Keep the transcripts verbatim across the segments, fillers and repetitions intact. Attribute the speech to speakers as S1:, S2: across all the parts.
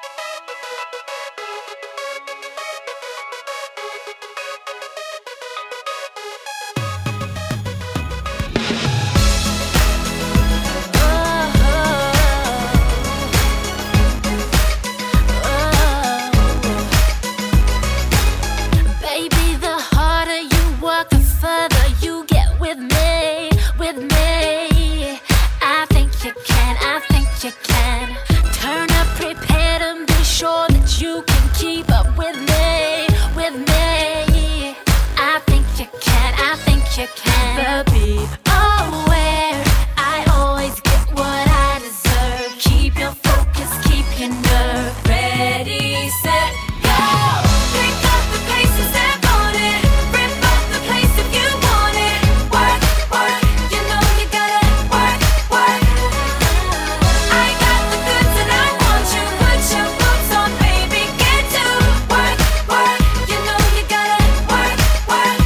S1: You can, but be aware I always get what I deserve. Keep your focus, keep your nerve. Ready, set, go. Pick up the pace and step on it. Rip up the place if you want it. Work, work, you know you gotta work, work. I got the goods and I want you. Put your boots on, baby, get to work, work. You know you gotta work, work.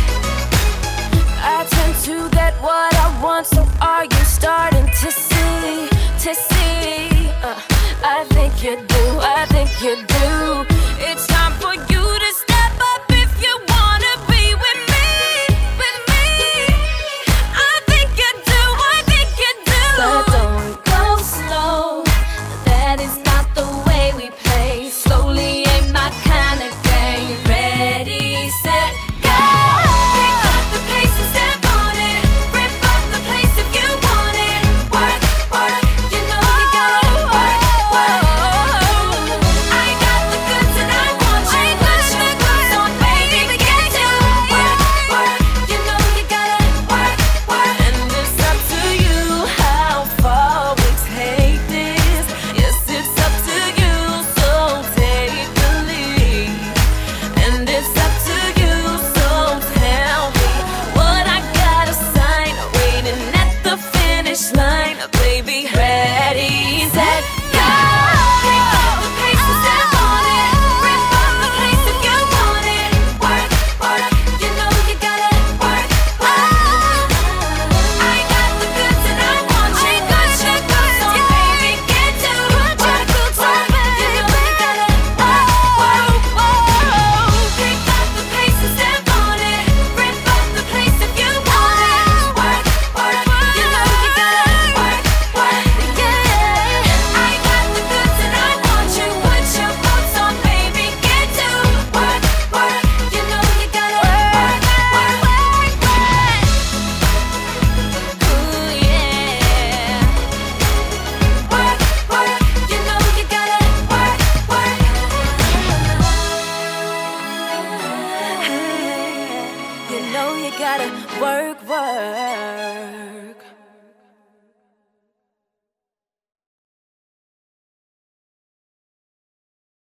S1: I tend to get what I want, so are you starting to see, to see? Uh, I think you do, I think you do. It's time for you to step up if you wanna be with me, with me. I think you do, I think you do. But don't go slow, that is not the way we play. Slowly ain't my kind of game. Ready, set, go. Pick up the pace and step on it. Rip up the place if you want it. Work, work, you know you gotta work, work. I got the goods and I want you. Put your boots on, baby, get to work, work. You know you gotta work, work. And it's up to you how far we take this. Yes, it's up to you, so take the lead. And it's up to you, so tell me what I gotta sign. Waiting at the finish line, baby. Ready, set, go. Pick up the pace and step on it. Rip up the place if you want it. Work, work, you know you gotta work, work. I got the goods and I want you. Put your boots on, baby, get to work, work. You know you gotta work, work. Pick up the pace and step on it. Rip up the place if you want it. Work, work, you know you gotta work, work. Yeah, I got the goods and I want you. Put your boots on, baby, get to work, work. You know you gotta work, work, work, work. Ooh yeah. Work, work. You know you gotta work, work. Hey, you know you gotta work, work.